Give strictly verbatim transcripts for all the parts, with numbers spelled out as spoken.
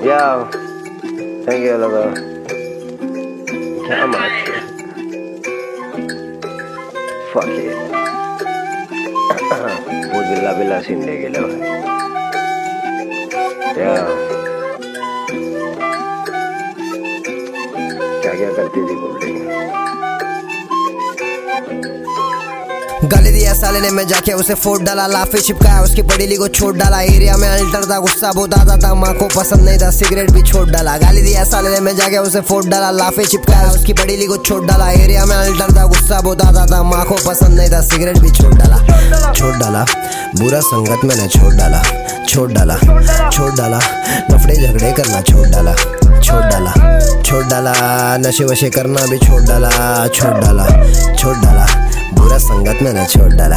Yo, thank you logo. How much? Fuck it. वो बिल्ला बिल्ला सीन ले गेलो. Yo. क्या क्या करती थी बोल रही है. गाली दिया साले ने, मैं जाके उसे फोड़ डाला, लाफे चिपकाया उसकी पड़ीली को छोड़ डाला। एरिया में अल्टर था, गुस्सा बहुत आता था, माँ को पसंद नहीं था, सिगरेट भी छोड़ डाला। गाली दिया साले ने, मैं जाके उसे फोड़ डाला, लाफे चिपकाया उसकी पड़ीली को छोड़ डाला। एरिया में अल्टर था, गुस्सा बहुत आता था, माँ को पसंद नहीं था, सिगरेट भी छोड़ डाला। छोड़ डाला बुरा संगत मैंने छोड़ डाला, छोड़ डाला छोड़ डाला लफड़े झगड़े करना छोड़ डाला, छोड़ डाला छोड़ डाला नशे वशे करना भी छोड़ डाला, छोड़ डाला छोड़ डाला बुरा संगत मैंने छोड़ डाला।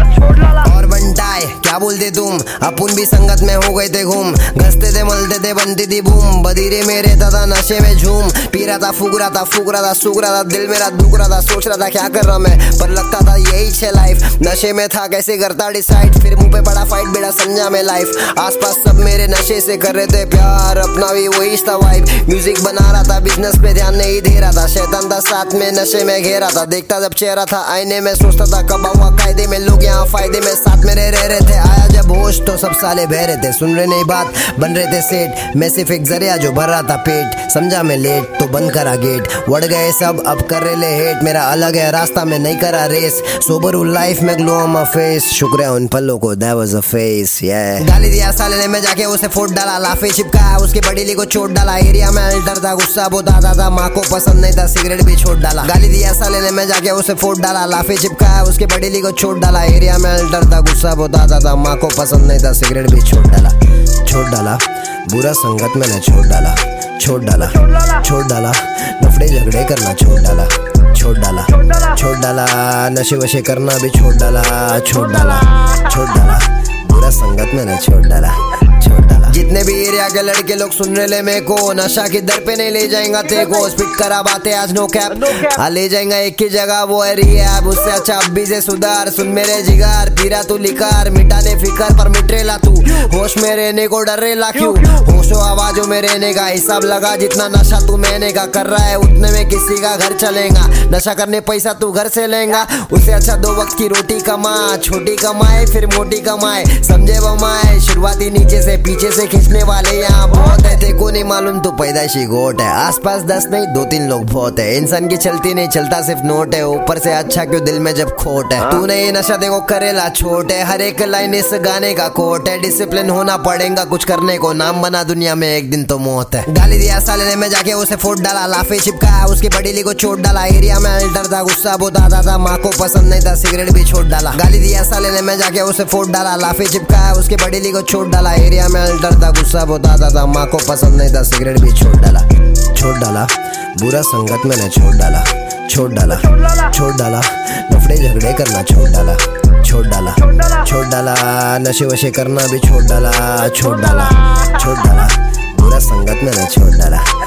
और बनटाए क्या बोलते तुम, अपन भी संगत में हो गए थे घूम, घसते थे मलते थे बनती थी बूम। बदीरे में रहता था नशे में झूम, पी रहा था फूक रहा था फूक रहा था सूख रहा था, दिल मेरा दुख रहा था, सोच रहा था क्या कर रहा मैं, पर लगता था यही छे लाइफ। नशे में था कैसे करता डिसाइड, फिर मुंह पे बड़ा फाइट बेड़ा समझा मैं लाइफ। आसपास सब मेरे नशे से कर रहे थे प्यार, अपना भी वही था वाइब। म्यूजिक बना रहा था, बिजनेस पे ध्यान नहीं दे रहा था, शैतान था साथ में नशे में घेरा था। देखता जब चेहरा था आईने में, सोचता था कब हुआ कायदे में, लोग यहाँ फायदे में साथ मेरे रह रहे थे। आया जब होश तो सब साले बह रहे थे, सुन रहे नहीं बात बन रहे थे सेठ। मैं सिर्फ एक जरिया जो भर रहा था पेट, समझा मैं लेट तो बंद करा गेट। बढ़ गए सब अब कर रहे ले हेट, मेरा अलग है रास्ता में नहीं करा रेस। सोबर हूँ लाइफ में ग्लो ऑन माय फेस, शुक्र है उन पलों को that was a face yeah। गाली दिया साले ने, मैं जाके उसे फोड़ डाला, लाफे चिपकाया उसकी बड़ीली को छोड़ डाला। एरिया में अल्टर था, गुस्सा बहुत आता था, माँ को पसंद नहीं था, सिगरेट भी छोड़ डाला। गाली दिया साले ने, मैं जाके उसे फोड़ डाला, लाफे चिपकाया उसकी बड़ीली को छोड़ डाला। एरिया में अल्टर था, गुस्सा बहुत आता था, माँ को पसंद नहीं था, सिगरेट भी छोड़ डाला। छोड़ डाला बुरा संगत मैंने छोड़ डाला, छोड़ डाला छोड़ डाला लफड़े झगड़े करना छोड़ डाला, छोड़ डाला छोड़ डाला नशे वशे करना भी छोड़ डाला, छोड़ डाला छोड़ डाला बुरा संगत मैंने छोड़ डाला, छोड़ डाला। जितने भी एरिया के लड़के लोग सुन रहे ले मेरे को, नशा की दर पे नहीं ले जाएगा तेरे को, स्पिट करा बातें आज नो कैप, हाँ ले जाएगा एक ही जगह वो है रिहैब। उससे अच्छा अभी से सुधार, सुन मेरे जिगार, पीरा तू लिकार, मिटाने फिकर पर मिटरेला तू, होश में रहने को डर रेला क्यों, होशो आवाजों में रहने का हिसाब लगा। जितना नशा तू मैंने का कर रहा है, उतने में किसी का घर चलेगा, नशा करने पैसा तू घर से लेगा। उससे अच्छा दो वक्त की रोटी कमा, छोटी कमाए फिर मोटी कमाए, समझे बमाए। शुरुआती नीचे से पीछे से खींचने वाले यहाँ बहुत है, देखो नहीं मालूम तो पैदाइशी गोट है। आसपास दस नहीं दो तीन लोग बहुत है, इंसान की चलती नहीं चलता सिर्फ नोट है, ऊपर से अच्छा क्यों दिल में जब खोट है। तूने ये नशा देखो करेला छोट है, हर एक लाइन इस गाने का कोट है। डिसिप्लिन होना पड़ेगा कुछ करने को, नाम बना दुनिया में एक दिन तो मौत है। गाली दिया साले ने, मैं जाके उसे फोड़ डाला, लाफे चिपकाया उसकी बड़ीली को छोड़ डाला। एरिया में अल्टर था, गुस्सा बहुत आता था, माँ को पसंद नहीं था, सिगरेट भी छोड़ डाला। गाली दिया साले ने, मैं जाके उसे फोड़ डाला, लाफे चिपकाया उसकी बड़ीली को छोड़ डाला। एरिया में अल्टर था, गुस्सा बहुत आता था, माँ को पसंद नहीं था, सिगरेट भी छोड़ डाला। छोड़ डाला बुरा संगत मैंने छोड़ डाला, छोड़ डाला छोड़ डाला लफड़े झगड़े करना छोड़ डाला, छोड़ डाला छोड़ डाला नशे वशे करना भी छोड़ डाला, छोड़ डाला छोड़ डाला बुरा संगत मैंने छोड़ डाला।